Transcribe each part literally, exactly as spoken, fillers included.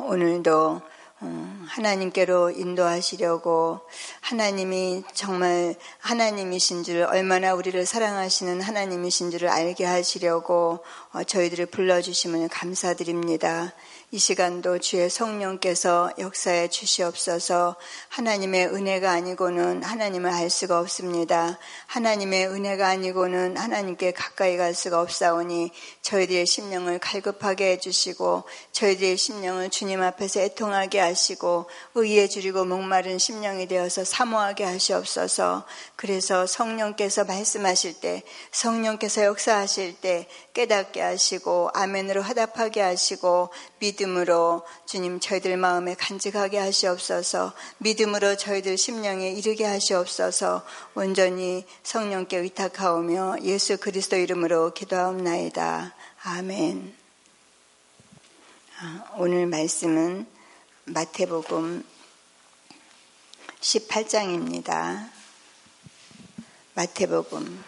오늘도 하나님께로 인도하시려고 하나님이 정말 하나님이신 줄, 얼마나 우리를 사랑하시는 하나님이신 줄을 알게 하시려고 저희들을 불러주심을 감사드립니다. 이 시간도 주의 성령께서 역사해 주시옵소서. 하나님의 은혜가 아니고는 하나님을 알 수가 없습니다. 하나님의 은혜가 아니고는 하나님께 가까이 갈 수가 없사오니 저희들의 심령을 갈급하게 해주시고 저희들의 심령을 주님 앞에서 애통하게 하시고 의에 줄이고 목마른 심령이 되어서 사모하게 하시옵소서. 그래서 성령께서 말씀하실 때, 성령께서 역사하실 때 깨닫게 하시고 아멘으로 화답하게 하시고 믿음으로 주님 저희들 마음에 간직하게 하시옵소서. 믿음으로 저희들 심령에 이르게 하시옵소서. 온전히 성령께 의탁하오며 예수 그리스도 이름으로 기도하옵나이다. 아멘. 오늘 말씀은 마태복음 십팔 장입니다. 마태복음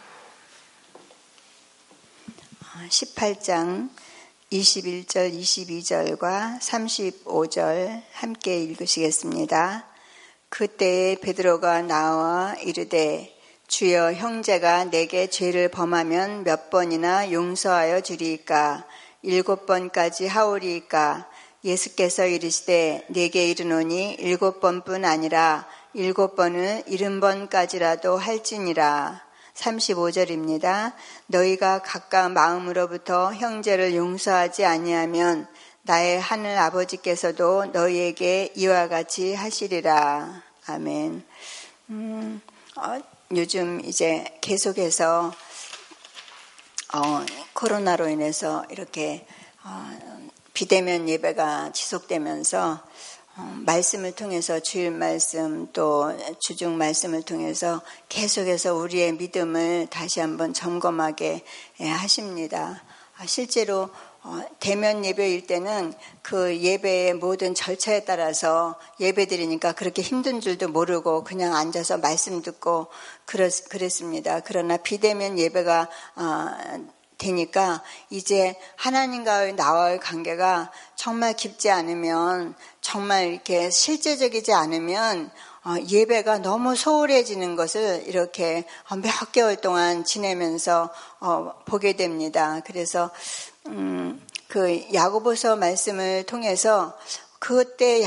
십팔 장 이십일 절 이십이 절과 삼십오 절 함께 읽으시겠습니다. 그때에 베드로가 나와 이르되 주여, 형제가 내게 죄를 범하면 몇 번이나 용서하여 주리이까? 일곱 번까지 하오리이까? 예수께서 이르시되 내게 이르노니 일곱 번뿐 아니라 일곱 번을 일흔 번까지라도 할지니라. 삼십오 절입니다. 너희가 각각 마음으로부터 형제를 용서하지 아니하면 나의 하늘 아버지께서도 너희에게 이와 같이 하시리라. 아멘. 음, 어, 요즘 이제 계속해서 어, 코로나로 인해서 이렇게 어, 비대면 예배가 지속되면서 어, 말씀을 통해서 주일 말씀 또 주중 말씀을 통해서 계속해서 우리의 믿음을 다시 한번 점검하게 하십니다. 실제로 어, 대면 예배일 때는 그 예배의 모든 절차에 따라서 예배 드리니까 그렇게 힘든 줄도 모르고 그냥 앉아서 말씀 듣고 그랬, 그랬습니다. 그러나 비대면 예배가 어, 되니까 이제 하나님과의 나와의 관계가 정말 깊지 않으면, 정말 이렇게 실제적이지 않으면 어, 예배가 너무 소홀해지는 것을 이렇게 몇 개월 동안 지내면서 어, 보게 됩니다. 그래서 음, 그 야고보서 말씀을 통해서 그때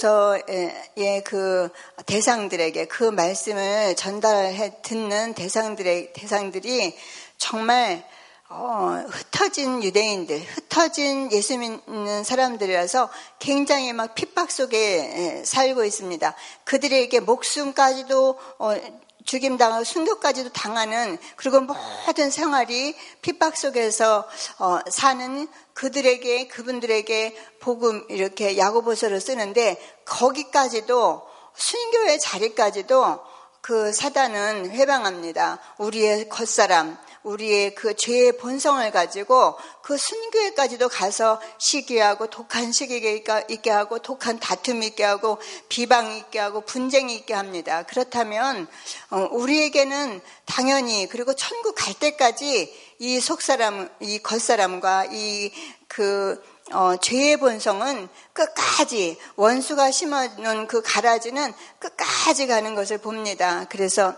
야고보서의 그 대상들에게 그 말씀을 전달해 듣는 대상들의 대상들이 정말 어, 흩어진 유대인들, 흩어진 예수 믿는 사람들이라서 굉장히 막 핍박 속에 살고 있습니다. 그들에게 목숨까지도 어, 죽임당하고 순교까지도 당하는, 그리고 모든 생활이 핍박 속에서 어, 사는 그들에게, 그분들에게 복음 이렇게 야고보서를 쓰는데, 거기까지도 순교의 자리까지도 그 사단은 회방합니다. 우리의 겉사람, 우리의 그 죄의 본성을 가지고 그 순교에까지도 가서 시기하고 독한 시기가 있게 하고 독한 다툼이 있게 하고 비방이 있게 하고 분쟁이 있게 합니다. 그렇다면 우리에게는 당연히, 그리고 천국 갈 때까지 이 속사람, 이 겉사람과 이 그 어, 죄의 본성은 끝까지, 원수가 심어놓은 그 가라지는 끝까지 가는 것을 봅니다. 그래서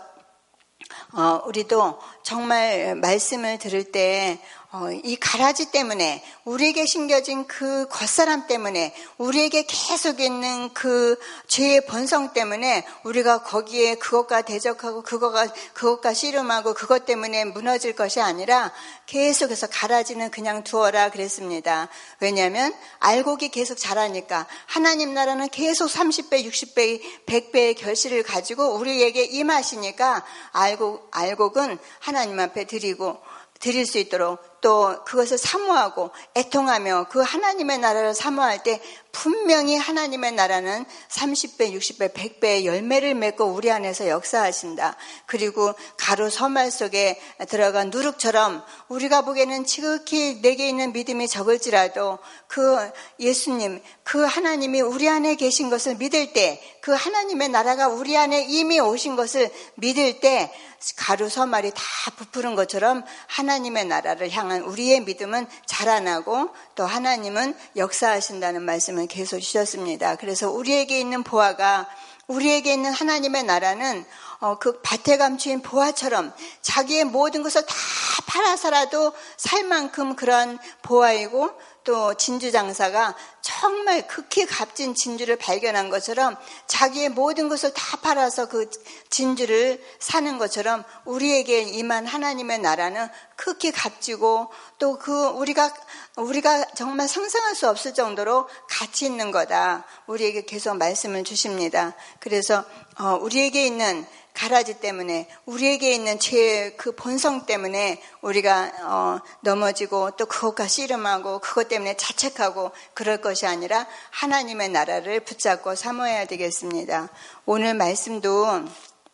어, 우리도 정말 말씀을 들을 때 어, 이 가라지 때문에, 우리에게 심겨진 그 겉사람 때문에, 우리에게 계속 있는 그 죄의 본성 때문에 우리가 거기에 그것과 대적하고 그것과, 그것과 씨름하고 그것 때문에 무너질 것이 아니라 계속해서 가라지는 그냥 두어라 그랬습니다. 왜냐하면 알곡이 계속 자라니까. 하나님 나라는 계속 삼십 배, 육십 배, 백 배의 결실을 가지고 우리에게 임하시니까 알곡, 알곡은 하나님 앞에 드리고 드릴 수 있도록, 또 그것을 사모하고 애통하며 그 하나님의 나라를 사모할 때 분명히 하나님의 나라는 삼십 배, 육십 배, 백 배의 열매를 맺고 우리 안에서 역사하신다. 그리고 가루 서말 속에 들어간 누룩처럼 우리가 보기에는 지극히 내게 있는 믿음이 적을지라도 그 예수님, 그 하나님이 우리 안에 계신 것을 믿을 때, 그 하나님의 나라가 우리 안에 이미 오신 것을 믿을 때 가루 서말이 다 부푸른 것처럼 하나님의 나라를 향한 향한 우리의 믿음은 자라나고 또 하나님은 역사하신다는 말씀을 계속 주셨습니다. 그래서 우리에게 있는 보화가, 우리에게 있는 하나님의 나라는 어, 그 밭에 감추인 보화처럼 자기의 모든 것을 다 팔아서라도 살 만큼 그런 보화이고, 또 진주 장사가 정말 극히 값진 진주를 발견한 것처럼 자기의 모든 것을 다 팔아서 그 진주를 사는 것처럼 우리에게 임한 하나님의 나라는 극히 값지고, 또 그 우리가 우리가 정말 상상할 수 없을 정도로 가치 있는 거다, 우리에게 계속 말씀을 주십니다. 그래서 어, 우리에게 있는 가라지 때문에, 우리에게 있는 죄의 그 본성 때문에 우리가 어, 넘어지고 또 그것과 씨름하고 그것 때문에 자책하고 그럴 것이 아니라 하나님의 나라를 붙잡고 사모해야 되겠습니다. 오늘 말씀도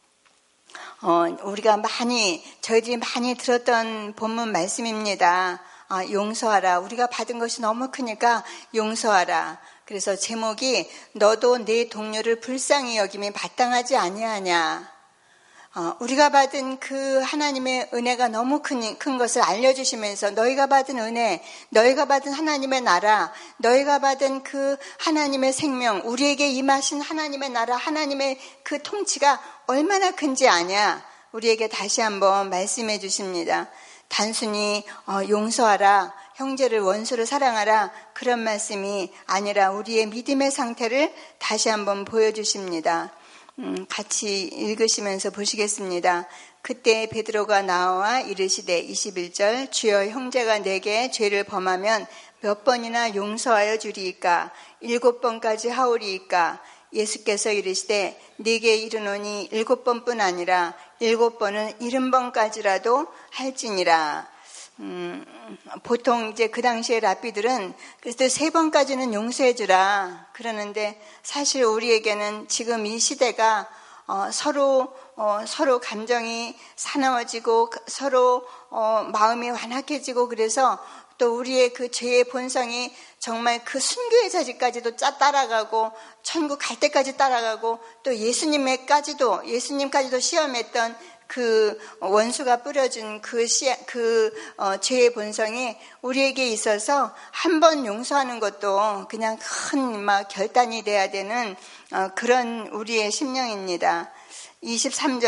어, 우리가 많이, 저희들이 많이 들었던 본문 말씀입니다. 아, 용서하라. 우리가 받은 것이 너무 크니까 용서하라. 그래서 제목이 너도 내 동료를 불쌍히 여김이 마땅하지 아니하냐. 어, 우리가 받은 그 하나님의 은혜가 너무 큰, 큰 것을 알려주시면서 너희가 받은 은혜, 너희가 받은 하나님의 나라, 너희가 받은 그 하나님의 생명, 우리에게 임하신 하나님의 나라, 하나님의 그 통치가 얼마나 큰지 아냐. 우리에게 다시 한번 말씀해 주십니다. 단순히 어, 용서하라, 형제를 원수를 사랑하라, 그런 말씀이 아니라 우리의 믿음의 상태를 다시 한번 보여주십니다. 음, 같이 읽으시면서 보시겠습니다. 그때 베드로가 나와 이르시되 이십일 절 주여 형제가 내게 죄를 범하면 몇 번이나 용서하여 주리이까? 일곱 번까지 하오리이까? 예수께서 이르시되 네게 이르노니 일곱 번뿐 아니라 일곱 번은 일흔 번까지라도 할지니라. 음, 보통 이제 그 당시에 랍비들은 그래서 세 번까지는 용서해 주라 그러는데, 사실 우리에게는 지금 이 시대가 어, 서로 어, 서로 감정이 사나워지고 서로 어, 마음이 완악해지고, 그래서 또 우리의 그 죄의 본성이 정말 그 순교의 자리까지도 따라가고 천국 갈 때까지 따라가고, 또 예수님에까지도 예수님까지도 시험했던 그 원수가 뿌려준 그, 시, 그 어, 죄의 본성이 우리에게 있어서 한 번 용서하는 것도 그냥 큰 막 결단이 돼야 되는 어, 그런 우리의 심령입니다. 이십삼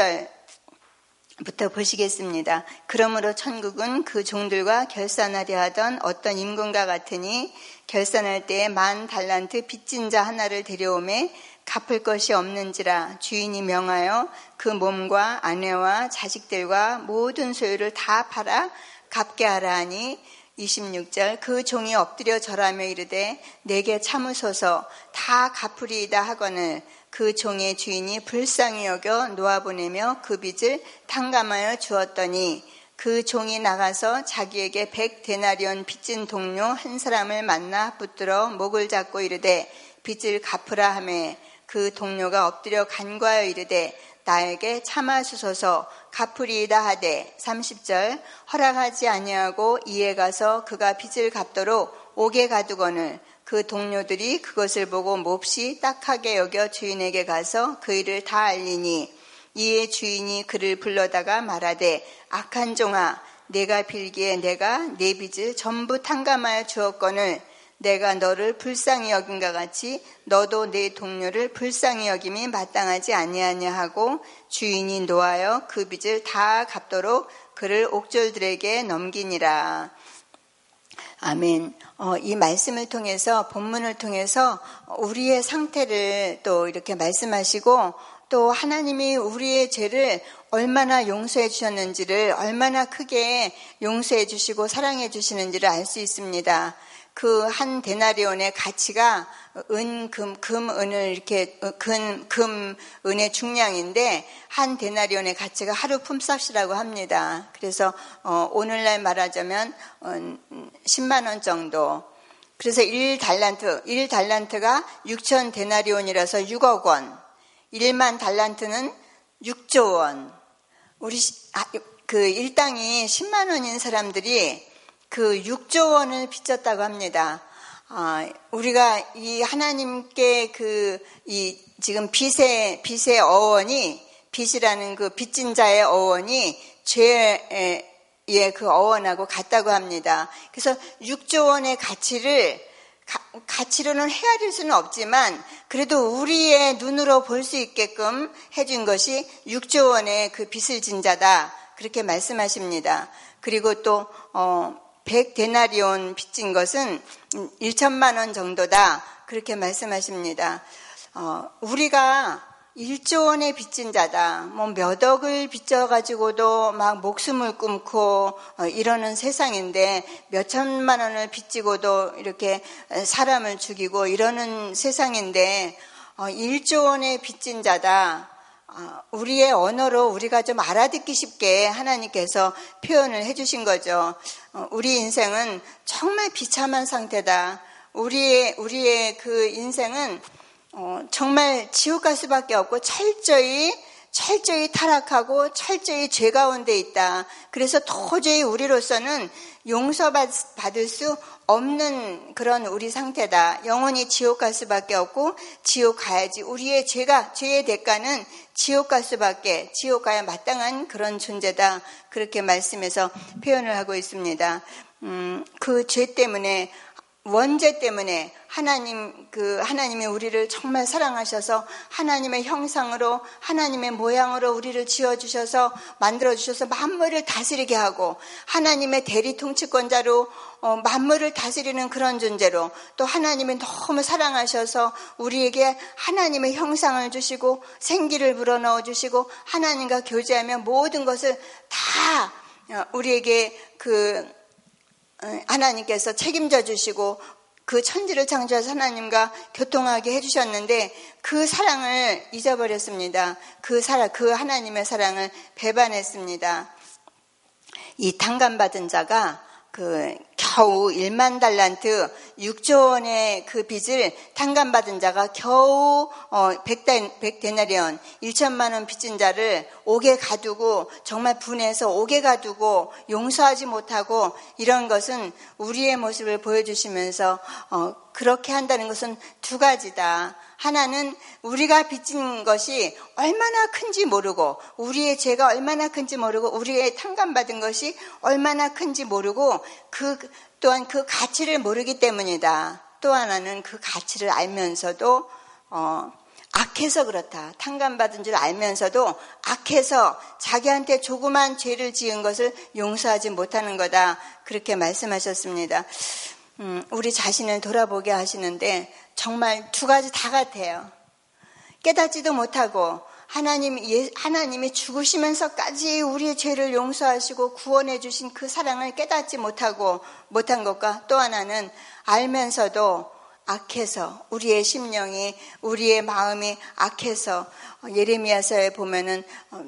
절부터 보시겠습니다. 그러므로 천국은 그 종들과 결산하려 하던 어떤 임금과 같으니 결산할 때에 만 달란트 빚진 자 하나를 데려오매 갚을 것이 없는지라 주인이 명하여 그 몸과 아내와 자식들과 모든 소유를 다 팔아 갚게 하라 하니, 이십육 절 그 종이 엎드려 절하며 이르되 내게 참으소서 다 갚으리이다 하거늘 그 종의 주인이 불쌍히 여겨 놓아보내며 그 빚을 탕감하여 주었더니, 그 종이 나가서 자기에게 백 데나리온 빚진 동료 한 사람을 만나 붙들어 목을 잡고 이르되 빚을 갚으라 하매, 그 동료가 엎드려 간구하여 이르되 나에게 참아주소서 갚으리이다 하되, 삼십 절 허락하지 아니하고 이에 가서 그가 빚을 갚도록 옥에 가두거늘 그 동료들이 그것을 보고 몹시 딱하게 여겨 주인에게 가서 그 일을 다 알리니, 이에 주인이 그를 불러다가 말하되 악한 종아, 내가 빌기에 내가 내 빚을 전부 탕감하여 주었거늘 내가 너를 불쌍히 여김과 같이 너도 내 동료를 불쌍히 여김이 마땅하지 아니하냐 하고, 주인이 노하여 그 빚을 다 갚도록 그를 옥졸들에게 넘기니라. 아멘. 어, 이 말씀을 통해서, 본문을 통해서 우리의 상태를 또 이렇게 말씀하시고, 또 하나님이 우리의 죄를 얼마나 용서해 주셨는지를, 얼마나 크게 용서해 주시고 사랑해 주시는지를 알 수 있습니다. 그 한 데나리온의 가치가 은, 금, 금, 은을 이렇게, 금, 금, 은의 중량인데, 한 데나리온의 가치가 하루 품삯이라고 합니다. 그래서, 어, 오늘날 말하자면, 어, 십만 원 정도. 그래서 일 달란트, 일 달란트가 육천 데나리온이라서 육억 원. 일만 달란트는 육조 원. 우리, 아, 그 일당이 십만 원인 사람들이 그 육조 원을 빚졌다고 합니다. 아, 우리가 이 하나님께 그, 이, 지금 빚의, 빚의 어원이, 빚이라는 그 빚진 자의 어원이 죄의 그 어원하고 같다고 합니다. 그래서 육조 원의 가치를 가, 가치로는 헤아릴 수는 없지만 그래도 우리의 눈으로 볼 수 있게끔 해준 것이 육조 원의 그 빚을 진 자다. 그렇게 말씀하십니다. 그리고 또 어, 백 데나리온 빚진 것은 천만 원 정도다. 그렇게 말씀하십니다. 어, 우리가 일조 원의 빚진 자다. 뭐 몇 억을 빚져가지고도 막 목숨을 끊고 어, 이러는 세상인데 몇 천만 원을 빚지고도 이렇게 사람을 죽이고 이러는 세상인데 어, 일조 원의 빚진 자다. 어, 우리의 언어로 우리가 좀 알아듣기 쉽게 하나님께서 표현을 해주신 거죠. 어, 우리 인생은 정말 비참한 상태다. 우리의 우리의 그 인생은 어, 정말 지옥 갈 수밖에 없고 철저히 철저히 타락하고 철저히 죄 가운데 있다. 그래서 도저히 우리로서는 용서받을 수 없는 그런 우리 상태다. 영원히 지옥 갈 수밖에 없고 지옥 가야지. 우리의 죄가 죄의 대가는 지옥 갈 수밖에 지옥 가야 마땅한 그런 존재다. 그렇게 말씀해서 표현을 하고 있습니다. 음, 그 죄 때문에 원죄 때문에 하나님 그 하나님이 우리를 정말 사랑하셔서 하나님의 형상으로 하나님의 모양으로 우리를 지어 주셔서 만들어 주셔서 만물을 다스리게 하고 하나님의 대리 통치권자로 어, 만물을 다스리는 그런 존재로 또 하나님이 너무 사랑하셔서 우리에게 하나님의 형상을 주시고 생기를 불어넣어 주시고 하나님과 교제하며 모든 것을 다 우리에게 그 하나님께서 책임져 주시고 그 천지를 창조하셔서 하나님과 교통하게 해주셨는데 그 사랑을 잊어버렸습니다. 그 사랑, 그 하나님의 사랑을 배반했습니다. 이 탕감받은 자가 그 겨우 일만 달란트 육조 원의 그 빚을 탕감받은 자가 겨우 어 백 데나리온 천만 원 빚진 자를 옥에 가두고 정말 분해서 옥에 가두고 용서하지 못하고 이런 것은 우리의 모습을 보여주시면서 어 그렇게 한다는 것은 두 가지다. 하나는 우리가 빚진 것이 얼마나 큰지 모르고 우리의 죄가 얼마나 큰지 모르고 우리의 탕감받은 것이 얼마나 큰지 모르고 그 또한 그 가치를 모르기 때문이다. 또 하나는 그 가치를 알면서도 어, 악해서 그렇다. 탕감받은 줄 알면서도 악해서 자기한테 조그만 죄를 지은 것을 용서하지 못하는 거다. 그렇게 말씀하셨습니다. 음, 우리 자신을 돌아보게 하시는데 정말 두 가지 다 같아요. 깨닫지도 못하고 하나님, 하나님이 죽으시면서까지 우리의 죄를 용서하시고 구원해 주신 그 사랑을 깨닫지 못하고 못한 것과 또 하나는 알면서도 악해서 우리의 심령이 우리의 마음이 악해서 예레미야서에 보면은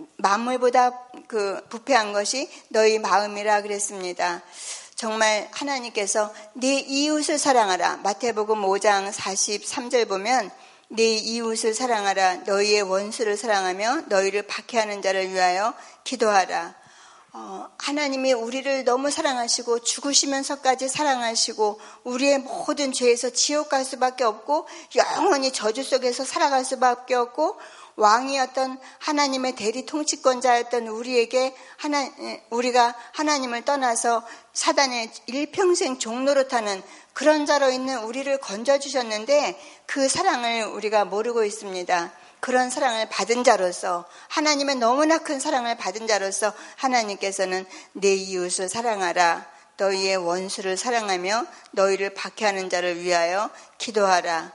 만물보다 그 부패한 것이 너희 마음이라 그랬습니다. 정말 하나님께서 네 이웃을 사랑하라. 마태복음 오 장 사십삼 절 보면 네 이웃을 사랑하라. 너희의 원수를 사랑하며 너희를 박해하는 자를 위하여 기도하라. 어, 하나님이 우리를 너무 사랑하시고 죽으시면서까지 사랑하시고 우리의 모든 죄에서 지옥 갈 수밖에 없고 영원히 저주 속에서 살아갈 수밖에 없고 왕이었던 하나님의 대리 통치권자였던 우리에게 하나, 우리가 하나님을 떠나서 사단의 일평생 종노릇하는 그런 자로 있는 우리를 건져주셨는데 그 사랑을 우리가 모르고 있습니다. 그런 사랑을 받은 자로서 하나님의 너무나 큰 사랑을 받은 자로서 하나님께서는 내 이웃을 사랑하라. 너희의 원수를 사랑하며 너희를 박해하는 자를 위하여 기도하라.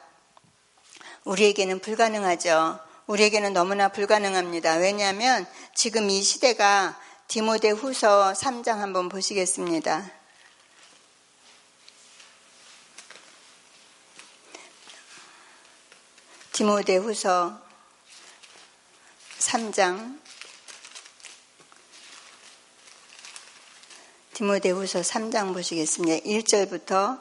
우리에게는 불가능하죠. 우리에게는 너무나 불가능합니다. 왜냐하면 지금 이 시대가 디모데후서 삼 장 한번 보시겠습니다. 디모데후서 삼 장 디모데후서 삼 장 보시겠습니다. 일 절부터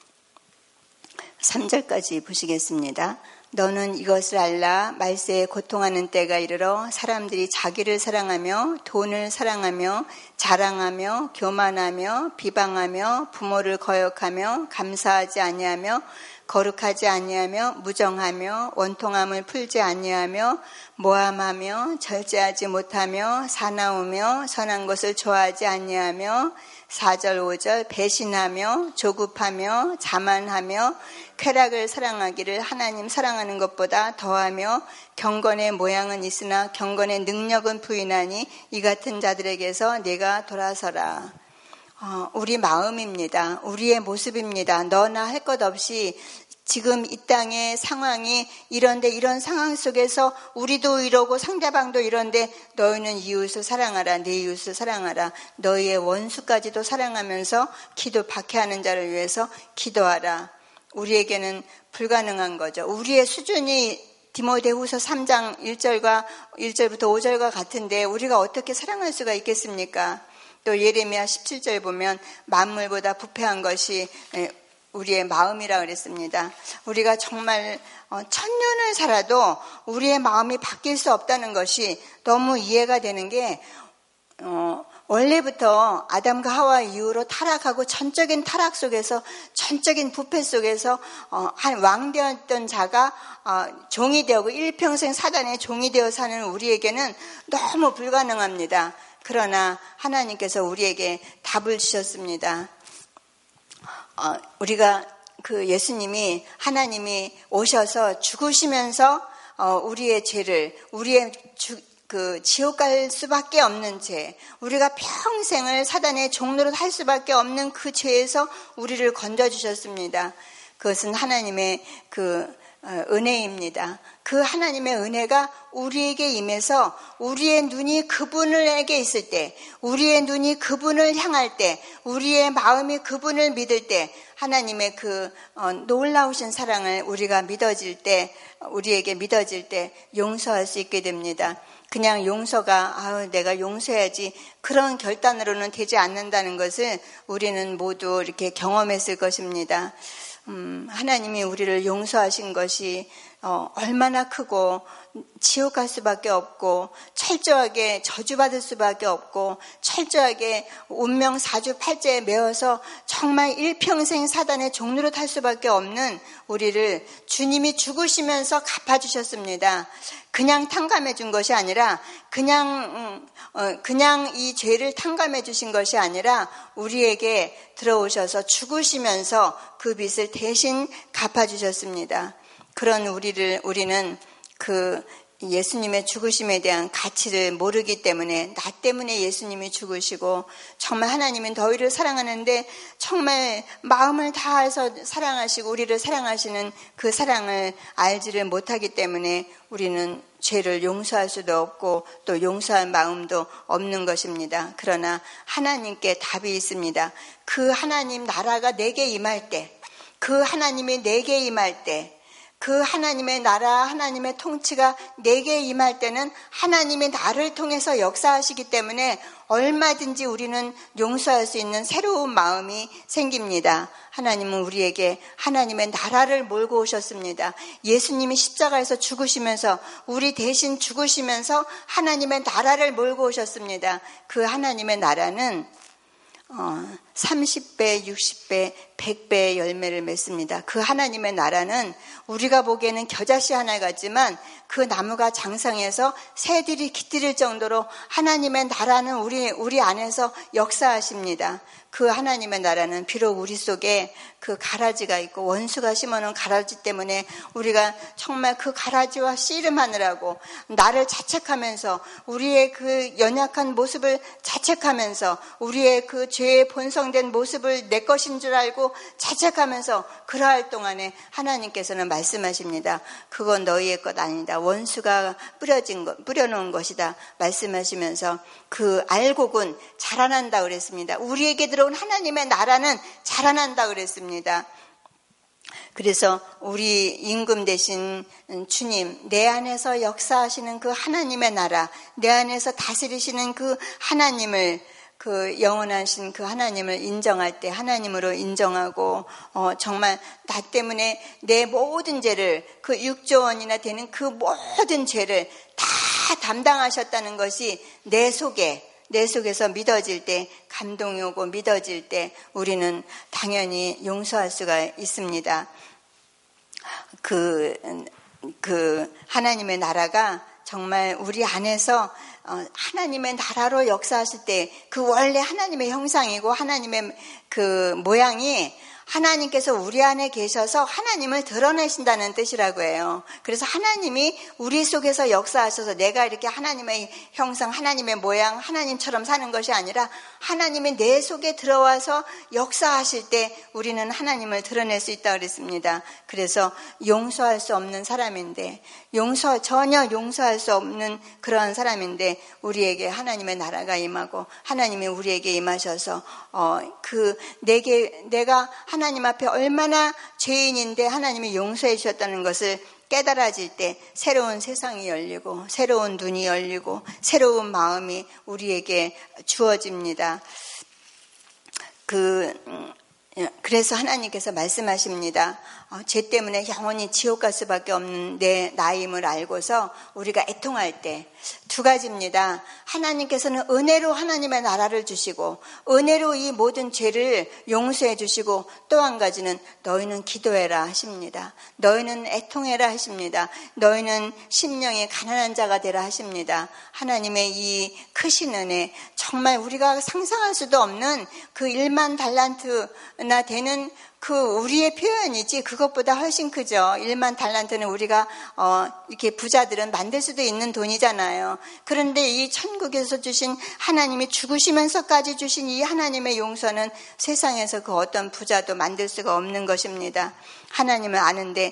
삼 절까지 보시겠습니다. 너는 이것을 알라. 말세에 고통하는 때가 이르러 사람들이 자기를 사랑하며 돈을 사랑하며 자랑하며 교만하며 비방하며 부모를 거역하며 감사하지 아니하며 거룩하지 아니하며 무정하며 원통함을 풀지 아니하며 모함하며 절제하지 못하며 사나우며 선한 것을 좋아하지 아니하며 사 절 오 절 배신하며 조급하며 자만하며 쾌락을 사랑하기를 하나님 사랑하는 것보다 더하며 경건의 모양은 있으나 경건의 능력은 부인하니 이 같은 자들에게서 네가 돌아서라. 어, 우리 마음입니다. 우리의 모습입니다. 너나 할 것 없이 지금 이 땅의 상황이 이런데 이런 상황 속에서 우리도 이러고 상대방도 이런데 너희는 이웃을 사랑하라. 내 이웃을 사랑하라. 너희의 원수까지도 사랑하면서 기도 박해하는 자를 위해서 기도하라. 우리에게는 불가능한 거죠. 우리의 수준이 디모데후서 삼 장 일 절과 일 절부터 오 절과 같은데 우리가 어떻게 사랑할 수가 있겠습니까? 또 예레미야 십칠 절 보면 만물보다 부패한 것이 우리의 마음이라 그랬습니다. 우리가 정말 천년을 살아도 우리의 마음이 바뀔 수 없다는 것이 너무 이해가 되는 게 어, 원래부터 아담과 하와 이후로 타락하고 전적인 타락 속에서 전적인 부패 속에서 어, 한 왕되었던 자가 어, 종이 되고 일평생 사단의 종이 되어 사는 우리에게는 너무 불가능합니다. 그러나 하나님께서 우리에게 답을 주셨습니다. 어, 우리가 그 예수님이 하나님이 오셔서 죽으시면서 어, 우리의 죄를 우리의 주, 그 지옥 갈 수밖에 없는 죄, 우리가 평생을 사단의 종노릇 할 수밖에 없는 그 죄에서 우리를 건져주셨습니다. 그것은 하나님의 그 은혜입니다. 그 하나님의 은혜가 우리에게 임해서 우리의 눈이 그분에게 있을 때, 우리의 눈이 그분을 향할 때, 우리의 마음이 그분을 믿을 때 하나님의 그 놀라우신 사랑을 우리가 믿어질 때, 우리에게 믿어질 때 용서할 수 있게 됩니다. 그냥 용서가 아우 내가 용서해야지 그런 결단으로는 되지 않는다는 것을 우리는 모두 이렇게 경험했을 것입니다. 음, 하나님이 우리를 용서하신 것이 어, 얼마나 크고 지옥 갈 수밖에 없고 철저하게 저주받을 수밖에 없고 철저하게 운명 사주팔자에 매어서 정말 일평생 사단의 종노릇 할 수밖에 없는 우리를 주님이 죽으시면서 갚아주셨습니다. 그냥 탕감해 준 것이 아니라 그냥 어, 그냥 이 죄를 탕감해 주신 것이 아니라 우리에게 들어오셔서 죽으시면서 그 빚을 대신 갚아주셨습니다. 그런 우리를 우리는 그 예수님의 죽으심에 대한 가치를 모르기 때문에 나 때문에 예수님이 죽으시고 정말 하나님은 너희를 사랑하는데 정말 마음을 다해서 사랑하시고 우리를 사랑하시는 그 사랑을 알지를 못하기 때문에 우리는 죄를 용서할 수도 없고 또 용서할 마음도 없는 것입니다. 그러나 하나님께 답이 있습니다. 그 하나님 나라가 내게 임할 때, 그 하나님이 내게 임할 때, 그 하나님의 나라, 하나님의 통치가 내게 임할 때는 하나님이 나를 통해서 역사하시기 때문에 얼마든지 우리는 용서할 수 있는 새로운 마음이 생깁니다. 하나님은 우리에게 하나님의 나라를 몰고 오셨습니다. 예수님이 십자가에서 죽으시면서 우리 대신 죽으시면서 하나님의 나라를 몰고 오셨습니다. 그 하나님의 나라는 어, 삼십 배, 육십 배, 백 배의 열매를 맺습니다. 그 하나님의 나라는 우리가 보기에는 겨자씨 하나 같지만 그 나무가 장성해서 새들이 깃들일 정도로 하나님의 나라는 우리, 우리 안에서 역사하십니다. 그 하나님의 나라는 비록 우리 속에 그 가라지가 있고 원수가 심어놓은 가라지 때문에 우리가 정말 그 가라지와 씨름하느라고 나를 자책하면서 우리의 그 연약한 모습을 자책하면서 우리의 그 죄에 본성된 모습을 내 것인 줄 알고 자책하면서 그러할 동안에 하나님께서는 말씀하십니다. 그건 너희의 것 아니다. 원수가 뿌려진 것, 뿌려놓은 것이다. 말씀하시면서 그 알곡은 자라난다 그랬습니다. 우리에게 들어온 하나님의 나라는 자라난다 그랬습니다. 그래서 우리 임금 되신 주님, 내 안에서 역사하시는 그 하나님의 나라, 내 안에서 다스리시는 그 하나님을, 그 영원하신 그 하나님을 인정할 때 하나님으로 인정하고 어, 정말 나 때문에 내 모든 죄를 그 육조 원이나 되는 그 모든 죄를 다 담당하셨다는 것이 내 속에 내 속에서 믿어질 때, 감동이 오고 믿어질 때 우리는 당연히 용서할 수가 있습니다. 그, 그 하나님의 나라가 정말 우리 안에서 하나님의 나라로 역사하실 때 그 원래 하나님의 형상이고 하나님의 그 모양이 하나님께서 우리 안에 계셔서 하나님을 드러내신다는 뜻이라고 해요. 그래서 하나님이 우리 속에서 역사하셔서 내가 이렇게 하나님의 형상, 하나님의 모양, 하나님처럼 사는 것이 아니라 하나님이 내 속에 들어와서 역사하실 때 우리는 하나님을 드러낼 수 있다고 그랬습니다. 그래서 용서할 수 없는 사람인데, 용서, 전혀 용서할 수 없는 그러한 사람인데 우리에게 하나님의 나라가 임하고 하나님이 우리에게 임하셔서 어, 그 내게 내가 하나님 앞에 얼마나 죄인인데 하나님이 용서해 주셨다는 것을 깨달아질 때 새로운 세상이 열리고 새로운 눈이 열리고 새로운 마음이 우리에게 주어집니다. 그 그래서 하나님께서 말씀하십니다. 어, 죄 때문에 영원히 지옥 갈 수밖에 없는 내 나임을 알고서 우리가 애통할 때 두 가지입니다. 하나님께서는 은혜로 하나님의 나라를 주시고 은혜로 이 모든 죄를 용서해 주시고 또 한 가지는 너희는 기도해라 하십니다. 너희는 애통해라 하십니다. 너희는 심령이 가난한 자가 되라 하십니다. 하나님의 이 크신 은혜, 정말 우리가 상상할 수도 없는 그 일만 달란트나 되는 그 우리의 표현이지 그것보다 훨씬 크죠. 일만 달란트는 우리가 어 이렇게 부자들은 만들 수도 있는 돈이잖아요. 그런데 이 천국에서 주신 하나님이 죽으시면서까지 주신 이 하나님의 용서는 세상에서 그 어떤 부자도 만들 수가 없는 것입니다. 하나님을 아는데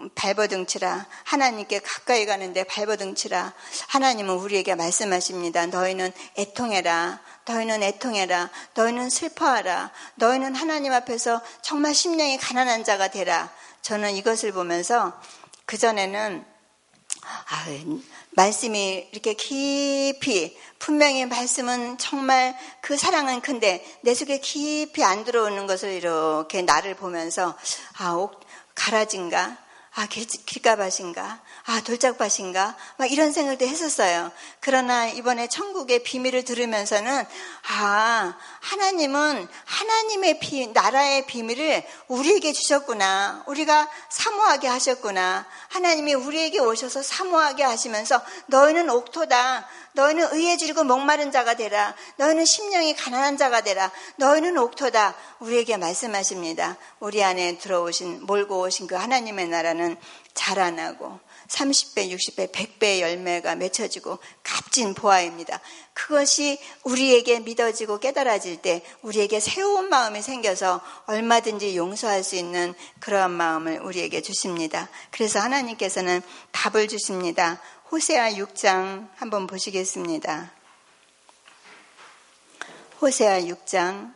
발버둥치라. 하나님께 가까이 가는데 발버둥치라. 하나님은 우리에게 말씀하십니다. 너희는 애통해라. 너희는 애통해라. 너희는 슬퍼하라. 너희는 하나님 앞에서 정말 심령이 가난한 자가 되라. 저는 이것을 보면서 그전에는 아, 말씀이 이렇게 깊이, 분명히 말씀은 정말 그 사랑은 큰데 내 속에 깊이 안 들어오는 것을 이렇게 나를 보면서 아, 옥, 가라진가? 아, 길, 길가밭인가? 아, 돌짝밭인가? 막 이런 생각도 했었어요. 그러나 이번에 천국의 비밀을 들으면서는 아, 하나님은 하나님의 비, 나라의 비밀을 우리에게 주셨구나. 우리가 사모하게 하셨구나. 하나님이 우리에게 오셔서 사모하게 하시면서 너희는 옥토다. 너희는 의에 줄이고 목마른 자가 되라. 너희는 심령이 가난한 자가 되라. 너희는 옥토다. 우리에게 말씀하십니다. 우리 안에 들어오신, 몰고 오신 그 하나님의 나라는 자라나고 삼십 배, 육십 배, 백 배의 열매가 맺혀지고 값진 보화입니다. 그것이 우리에게 믿어지고 깨달아질 때 우리에게 새로운 마음이 생겨서 얼마든지 용서할 수 있는 그러한 마음을 우리에게 주십니다. 그래서 하나님께서는 답을 주십니다. 호세아 육 장 한번 보시겠습니다. 호세아 육 장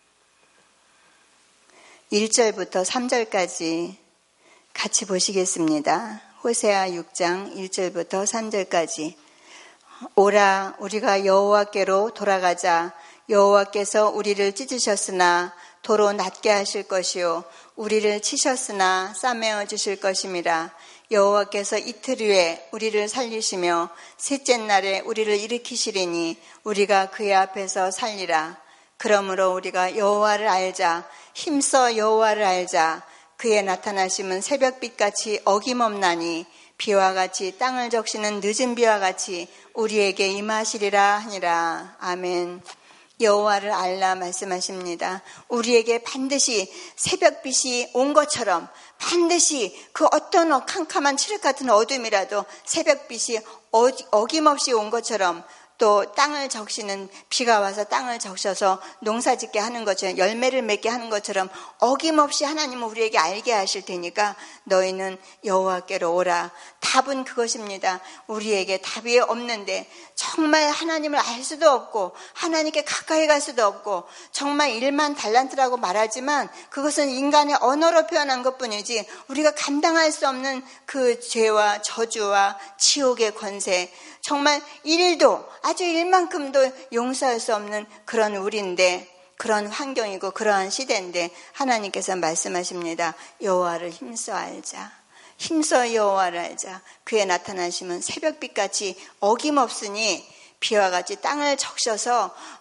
일 절부터 삼 절까지 같이 보시겠습니다. 호세아 육 장 일 절부터 삼 절까지. 오라, 우리가 여호와께로 돌아가자. 여호와께서 우리를 찢으셨으나 도로 낫게 하실 것이요 우리를 치셨으나 싸매어 주실 것임이라. 여호와께서 이틀 후에 우리를 살리시며 셋째 날에 우리를 일으키시리니 우리가 그의 앞에서 살리라. 그러므로 우리가 여호와를 알자. 힘써 여호와를 알자. 그의 나타나심은 새벽빛같이 어김없나니 비와 같이 땅을 적시는 늦은 비와 같이 우리에게 임하시리라 하니라. 아멘. 여호와를 알라 말씀하십니다. 우리에게 반드시 새벽빛이 온 것처럼 반드시 그 어떤 캄캄한 칠흑 같은 어둠이라도 새벽빛이 어김없이 온 것처럼 또 땅을 적시는 비가 와서 땅을 적셔서 농사짓게 하는 것처럼 열매를 맺게 하는 것처럼 어김없이 하나님은 우리에게 알게 하실 테니까 너희는 여호와께로 오라. 답은 그것입니다. 우리에게 답이 없는데 정말 하나님을 알 수도 없고 하나님께 가까이 갈 수도 없고 정말 일만 달란트라고 말하지만 그것은 인간의 언어로 표현한 것뿐이지 우리가 감당할 수 없는 그 죄와 저주와 지옥의 권세, 정말 일도 아주 일만큼도 용서할 수 없는 그런 우리인데, 그런 환경이고 그러한 시대인데 하나님께서 말씀하십니다. 여호와를 힘써 알자. 힘써 여호와를 알자. 그의 나타나심은 새벽빛같이 어김없으니 비와 같이 땅을 적셔서 어,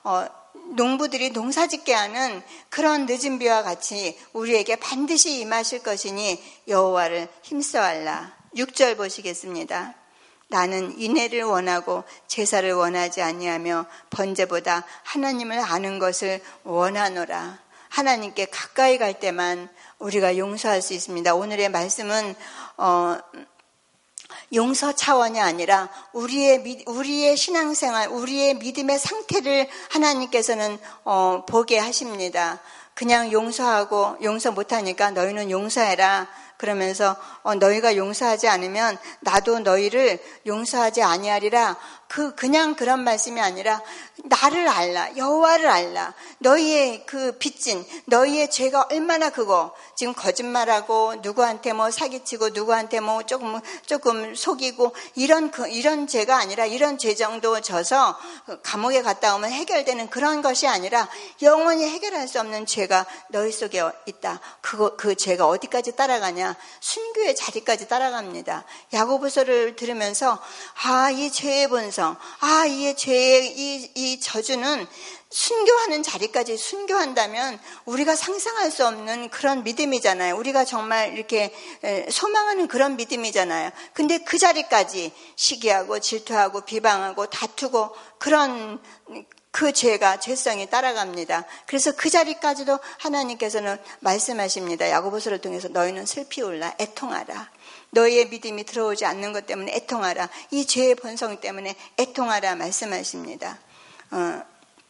농부들이 농사짓게 하는 그런 늦은 비와 같이 우리에게 반드시 임하실 것이니 여호와를 힘써하라. 육 절 보시겠습니다. 나는 인애를 원하고 제사를 원하지 아니하며 번제보다 하나님을 아는 것을 원하노라. 하나님께 가까이 갈 때만 우리가 용서할 수 있습니다. 오늘의 말씀은 어, 용서 차원이 아니라 우리의 우리의 신앙생활, 우리의 믿음의 상태를 하나님께서는 어, 보게 하십니다. 그냥 용서하고 용서 못하니까 너희는 용서해라. 그러면서 어, 너희가 용서하지 않으면 나도 너희를 용서하지 아니하리라. 그 그냥 그런 말씀이 아니라 나를 알라, 여호와를 알라. 너희의 그 빚진 너희의 죄가 얼마나 크고 지금 거짓말하고 누구한테 뭐 사기치고 누구한테 뭐 조금 조금 속이고 이런 그 이런 죄가 아니라 이런 죄 정도 져서 감옥에 갔다 오면 해결되는 그런 것이 아니라 영원히 해결할 수 없는 죄가 너희 속에 있다. 그거 그 죄가 어디까지 따라가냐? 순교의 자리까지 따라갑니다. 야고보서를 들으면서 아, 이 죄의 본성, 아, 이 죄의 이, 이 저주는 순교하는 자리까지 순교한다면 우리가 상상할 수 없는 그런 믿음이잖아요. 우리가 정말 이렇게 소망하는 그런 믿음이잖아요. 근데 그 자리까지 시기하고 질투하고 비방하고 다투고 그런 그 죄가 죄성이 따라갑니다. 그래서 그 자리까지도 하나님께서는 말씀하십니다. 야고보서를 통해서 너희는 슬피 울라, 애통하라. 너희의 믿음이 들어오지 않는 것 때문에 애통하라. 이 죄의 본성 때문에 애통하라 말씀하십니다. 어,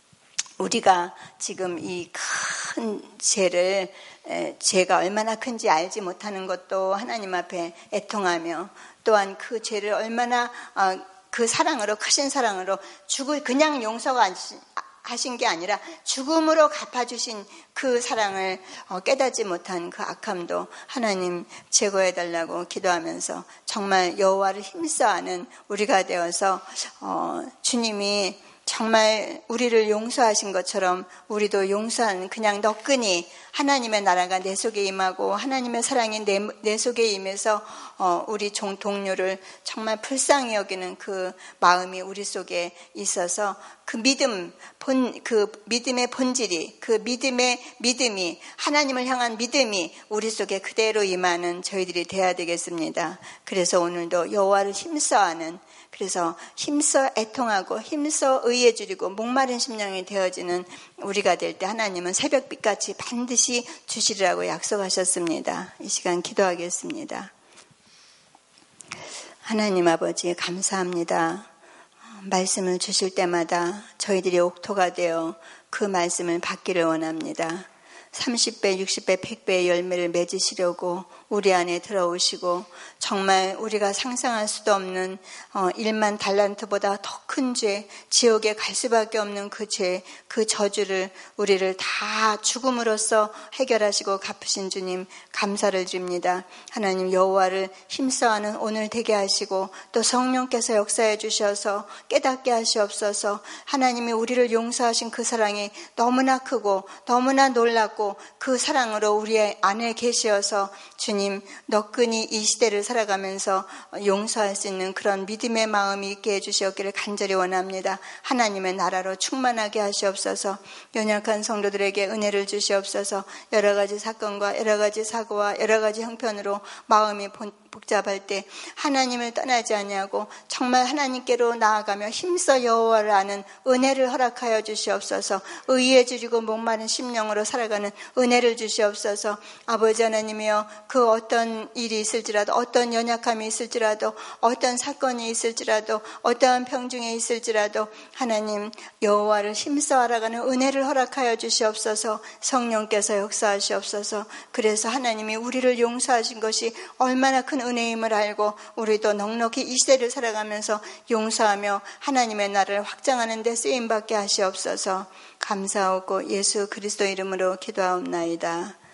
우리가 지금 이 큰 죄를 죄가 얼마나 큰지 알지 못하는 것도 하나님 앞에 애통하며 또한 그 죄를 얼마나 어, 그 사랑으로 크신 사랑으로 죽을 그냥 용서가 하신 게 아니라 죽음으로 갚아주신 그 사랑을 깨닫지 못한 그 악함도 하나님 제거해달라고 기도하면서 정말 여호와를 힘써하는 우리가 되어서 어, 주님이 정말 우리를 용서하신 것처럼 우리도 용서하는 그냥 너끈히 하나님의 나라가 내 속에 임하고 하나님의 사랑이 내, 내 속에 임해서 어, 우리 종 동료를 정말 불쌍히 여기는 그 마음이 우리 속에 있어서 그 믿음, 본, 그 믿음의 본질이, 그 믿음의 믿음이, 하나님을 향한 믿음이 우리 속에 그대로 임하는 저희들이 되어야 되겠습니다. 그래서 오늘도 여호와를 힘써하는, 그래서 힘써 애통하고 힘써 의에 줄이고 목마른 심령이 되어지는 우리가 될 때 하나님은 새벽빛같이 반드시 주시리라고 약속하셨습니다. 이 시간 기도하겠습니다. 하나님 아버지 감사합니다. 말씀을 주실 때마다 저희들이 옥토가 되어 그 말씀을 받기를 원합니다. 삼십 배, 육십 배, 백 배의 열매를 맺으시려고 우리 안에 들어오시고 정말 우리가 상상할 수도 없는 일만 달란트보다 더 큰 죄, 지옥에 갈 수밖에 없는 그 죄, 그 저주를 우리를 다 죽음으로써 해결하시고 갚으신 주님 감사를 드립니다. 하나님 여호와를 힘써하는 오늘 되게 하시고 또 성령께서 역사해 주셔서 깨닫게 하시옵소서. 하나님이 우리를 용서하신 그 사랑이 너무나 크고 너무나 놀랍고 그 사랑으로 우리 안에 계시어서 주님 너끈히 이 시대를 살아가면서 용서할 수 있는 그런 믿음의 마음이 있게 해주시옵기를 간절히 원합니다. 하나님의 나라로 충만하게 하시옵소서. 연약한 성도들에게 은혜를 주시옵소서. 여러 가지 사건과 여러 가지 사고와 여러 가지 형편으로 마음이 복잡할 때 하나님을 떠나지 아니하고 정말 하나님께로 나아가며 힘써 여호와를 아는 은혜를 허락하여 주시옵소서. 의에 줄이고 목마른 심령으로 살아가는 은혜를 주시옵소서. 아버지 하나님이여 그 어떤 일이 있을지라도 어떤 연약함이 있을지라도 어떤 사건이 있을지라도 어떠한 병중에 있을지라도 하나님 여호와를 힘써 알아가는 은혜를 허락하여 주시옵소서. 성령께서 역사하시옵소서. 그래서 하나님이 우리를 용서하신 것이 얼마나 큰 은혜임을 알고 우리도 넉넉히 이 시대를 살아가면서 용서하며 하나님의 나라를 확장하는 데 쓰임받게 하시옵소서. 감사하고 예수 그리스도 이름으로 기도하옵나이다.